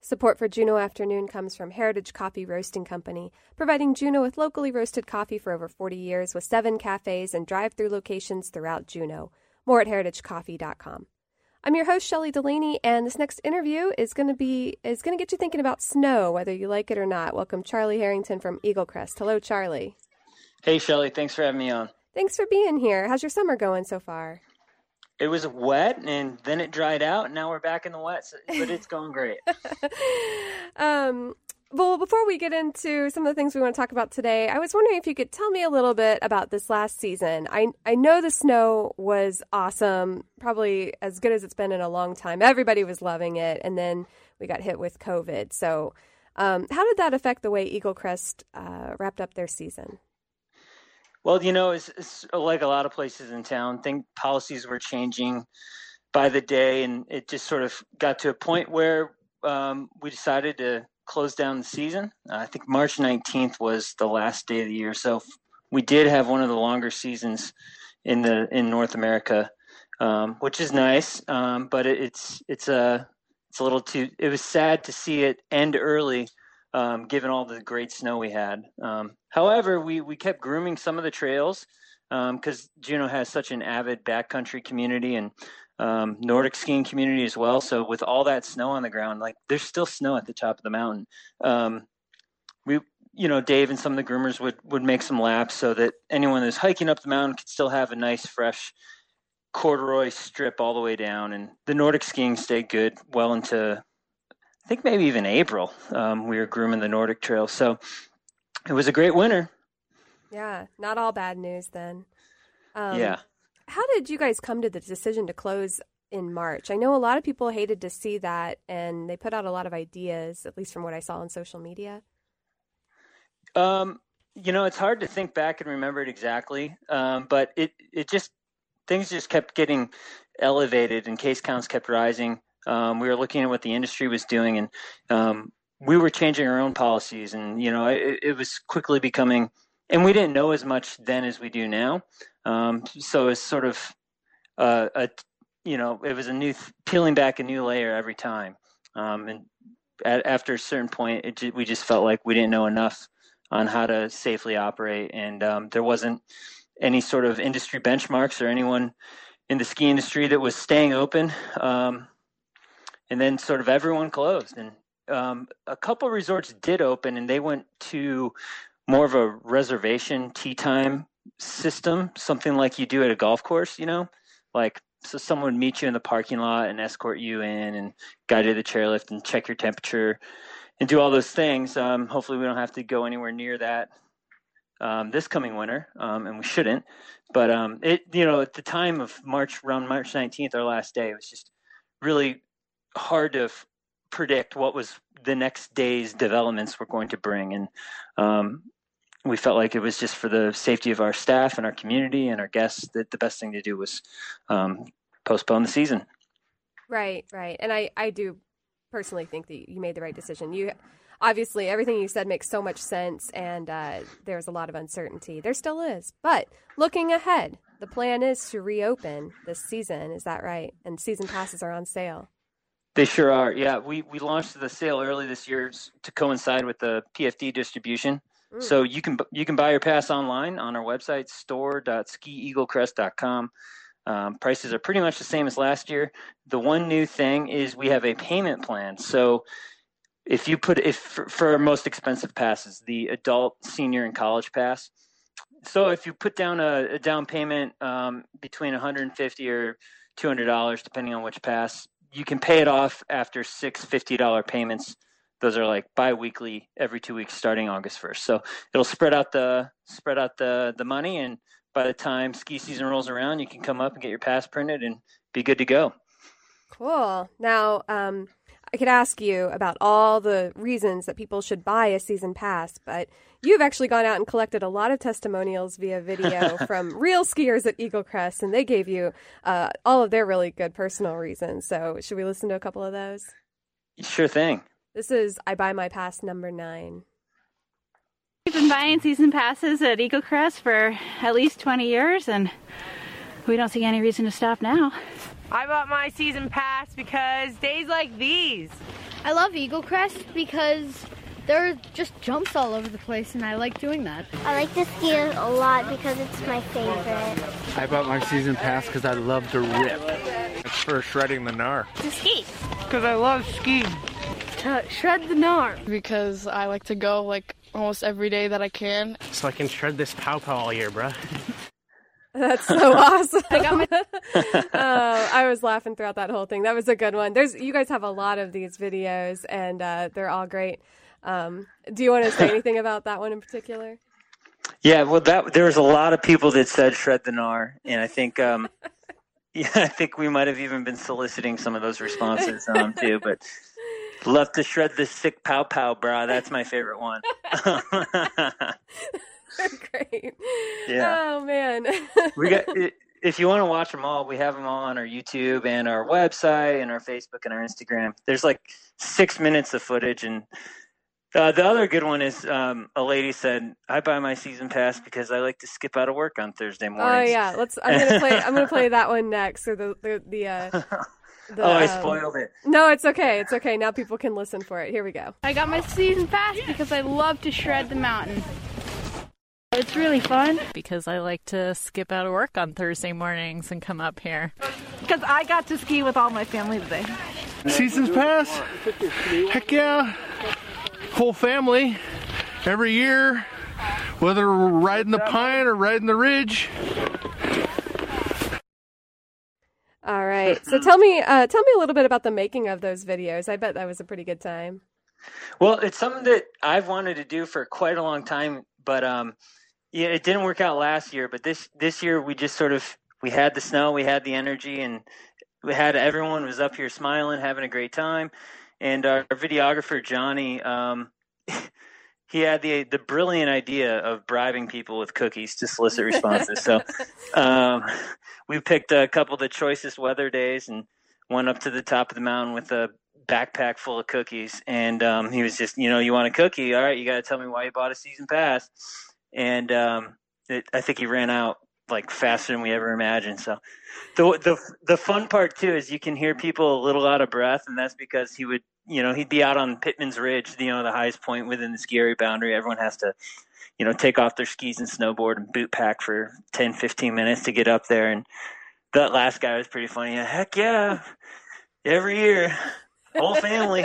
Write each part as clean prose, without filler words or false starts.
Support for Juneau Afternoon comes from Heritage Coffee Roasting Company, providing Juneau with locally roasted coffee for over 40 years with 7 cafes and drive-through locations throughout Juneau. More at heritagecoffee.com. I'm your host, Shelley Delaney, and this next interview is going to get you thinking about snow, whether you like it or not. Welcome Charlie Harrington from Eaglecrest. Hello, Charlie. Hey, Shelley. Thanks for having me on. Thanks for being here. How's your summer going so far? It was wet, and then it dried out, and now we're back in the wet, but it's going great. Well, before we get into some of the things we want to talk about today, I was wondering if you could tell me a little bit about this last season. I know the snow was awesome, probably as good as it's been in a long time. Everybody was loving it, and then we got hit with COVID. So how did that affect the way Eaglecrest wrapped up their season? Well, it's like a lot of places in town. Policies were changing by the day, and it just sort of got to a point where we decided to close down the season. I think March 19th was the last day of the year, so we did have one of the longer seasons in North America, which is nice. But it's a little too. It was sad to see it end early. Given all the great snow we had. However, we kept grooming some of the trails because Juneau has such an avid backcountry community and Nordic skiing community as well. So with all that snow on the ground, like there's still snow at the top of the mountain. Dave and some of the groomers would make some laps so that anyone who's hiking up the mountain could still have a nice fresh corduroy strip all the way down. And the Nordic skiing stayed good well into I think maybe even April. We were grooming the Nordic Trail. So it was a great winter. Yeah, not all bad news then. Yeah. How did you guys come to the decision to close in March? I know a lot of people hated to see that, and they put out a lot of ideas, at least from what I saw on social media. It's hard to think back and remember it exactly, but things just kept getting elevated and case counts kept rising. We were looking at what the industry was doing, and we were changing our own policies. And it was quickly becoming, and we didn't know as much then as we do now. So it's sort of it was a new peeling back a new layer every time. And after a certain point, we just felt like we didn't know enough on how to safely operate, and there wasn't any sort of industry benchmarks or anyone in the ski industry that was staying open. And then sort of everyone closed, and a couple of resorts did open, and they went to more of a reservation tee time system, something like you do at a golf course, so someone would meet you in the parking lot and escort you in and guide you to the chairlift and check your temperature and do all those things. Hopefully we don't have to go anywhere near that this coming winter, and we shouldn't. But at the time of around March 19th, our last day, it was just really hard to predict what was the next day's developments were going to bring. And we felt like it was just for the safety of our staff and our community and our guests that the best thing to do was postpone the season. Right. And I do personally think that you made the right decision. Obviously, everything you said makes so much sense, and there's a lot of uncertainty. There still is. But looking ahead, the plan is to reopen this season. Is that right? And season passes are on sale. They sure are. Yeah, we launched the sale early this year to coincide with the PFD distribution. So you can buy your pass online on our website, store.skieaglecrest.com. Prices are pretty much the same as last year. The one new thing is we have a payment plan. So for our most expensive passes, the adult, senior, and college pass. So if you put down a down payment between $150 or $200, depending on which pass, you can pay it off after 6 $50 payments. Those are like bi-weekly, every 2 weeks, starting August 1st. So it'll spread out the money, and by the time ski season rolls around, you can come up and get your pass printed and be good to go. Cool. Now, I could ask you about all the reasons that people should buy a season pass, but you've actually gone out and collected a lot of testimonials via video from real skiers at Eaglecrest, and they gave you all of their really good personal reasons. So should we listen to a couple of those? Sure thing. This is I Buy My Pass number 9. We've been buying season passes at Eaglecrest for at least 20 years, and we don't see any reason to stop now. I bought my season pass because days like these. I love Eagle Crest because there are just jumps all over the place, and I like doing that. I like to ski a lot because it's my favorite. I bought my season pass because I love to rip. It's for shredding the gnar. To ski. Because I love skiing. To shred the gnar. Because I like to go like almost every day that I can. So I can shred this pow-pow all year, bruh. That's so awesome. I was laughing throughout that whole thing. That was a good one. You guys have a lot of these videos, and they're all great. Do you want to say anything about that one in particular? Yeah, well, there was a lot of people that said shred the gnar, and I think, I think we might have even been soliciting some of those responses too. But love to shred this sick pow pow, brah. That's my favorite one. Great. Yeah. Oh man. We got. If you want to watch them all, we have them all on our YouTube and our website and our Facebook and our Instagram. There's like 6 minutes of footage, and the other good one is a lady said, "I buy my season pass because I like to skip out of work on Thursday mornings." Oh yeah, I'm gonna play that one next. So I spoiled it. No, it's okay. It's okay. Now people can listen for it. Here we go. I got my season pass because I love to shred the mountain. It's really fun. Because I like to skip out of work on Thursday mornings and come up here. Because I got to ski with all my family today. Seasons pass? Heck yeah. Whole family. Every year. Whether we're riding the Pine or riding the Ridge. All right. So tell me a little bit about the making of those videos. I bet that was a pretty good time. Well, it's something that I've wanted to do for quite a long time, but yeah, it didn't work out last year. But this year we just we had the snow, we had the energy, and everyone was up here smiling, having a great time. And our videographer Johnny, he had the brilliant idea of bribing people with cookies to solicit responses. So we picked a couple of the choicest weather days and went up to the top of the mountain with a backpack full of cookies. And he was just, you want a cookie? All right, you got to tell me why you bought a season pass. And I think he ran out like faster than we ever imagined. So the fun part too is you can hear people a little out of breath, and that's because he'd be out on Pittman's Ridge, the highest point within the ski area boundary. Everyone has to, take off their skis and snowboard and boot pack for 10, 15 minutes to get up there. And that last guy was pretty funny. Heck yeah. Every year, whole family.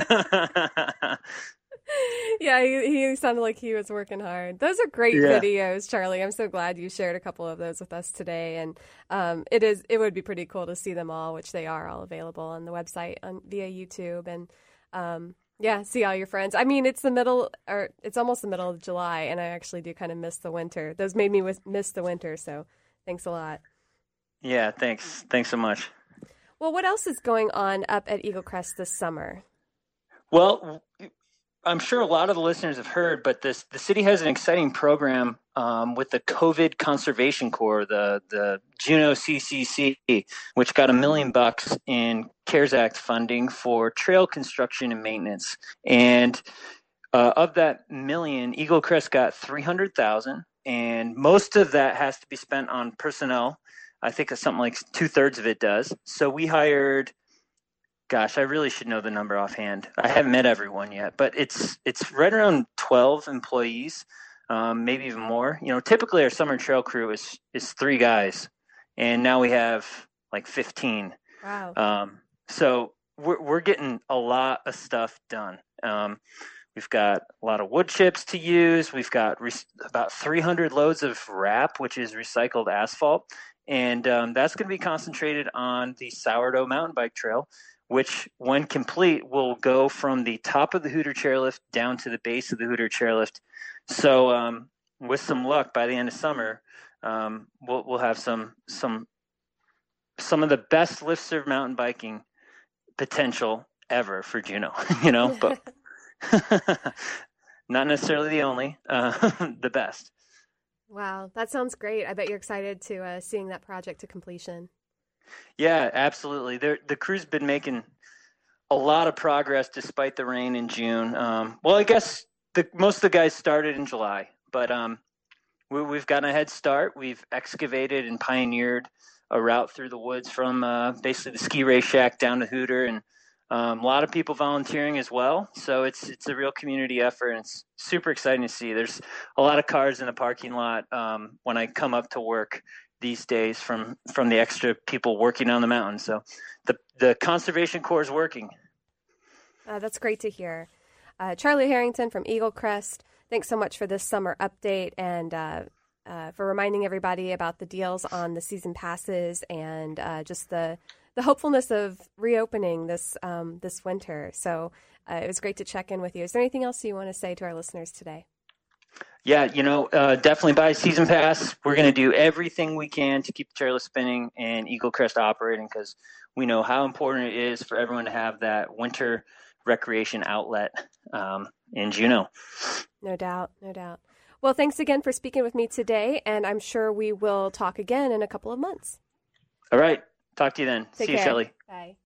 Yeah, he sounded like he was working hard. Those are great videos, Charlie. I'm so glad you shared a couple of those with us today. And it would be pretty cool to see them all, which they are all available on the website via YouTube. And see all your friends. I mean, it's almost the middle of July, and I actually do kind of miss the winter. Those made me miss the winter, so thanks a lot. Yeah, thanks. Thanks so much. Well, what else is going on up at Eagle Crest this summer? Well, I'm sure a lot of the listeners have heard, but the city has an exciting program with the COVID Conservation Corps, the Juneau CCC, which got $1 million in CARES Act funding for trail construction and maintenance. And of that million, Eagle Crest got $300,000, and most of that has to be spent on personnel. I think it's something like 2/3 of it does. So we hired. Gosh, I really should know the number offhand. I haven't met everyone yet, but it's right around 12 employees, maybe even more. Typically our summer trail crew is 3 guys, and now we have like 15. Wow. So we're getting a lot of stuff done. We've got a lot of wood chips to use. We've got about 300 loads of RAP, which is recycled asphalt, and that's going to be concentrated on the Sourdough Mountain Bike Trail, which, when complete, will go from the top of the Hooter Chairlift down to the base of the Hooter Chairlift. So, with some luck, by the end of summer, we'll have some of the best lift serve mountain biking potential ever for Juneau. But not necessarily the only, the best. Wow, that sounds great. I bet you're excited to seeing that project to completion. Yeah, absolutely. The crew's been making a lot of progress despite the rain in June. Well, I guess most of the guys started in July, but we've gotten a head start. We've excavated and pioneered a route through the woods from basically the ski race shack down to Hooter, and a lot of people volunteering as well. So it's a real community effort, and it's super exciting to see. There's a lot of cars in the parking lot when I come up to work these days from the extra people working on the mountain. So the Conservation Corps is working. That's great to hear. Charlie Harrington from Eagle Crest, thanks so much for this summer update and for reminding everybody about the deals on the season passes and just the hopefulness of reopening this winter. So it was great to check in with you. Is there anything else you want to say to our listeners today? Yeah, definitely buy a season pass. We're going to do everything we can to keep the chairlift spinning and Eagle Crest operating, because we know how important it is for everyone to have that winter recreation outlet in Juneau. No doubt. Well, thanks again for speaking with me today, and I'm sure we will talk again in a couple of months. All right. Talk to you then. Take See you, care. Shelley. Bye.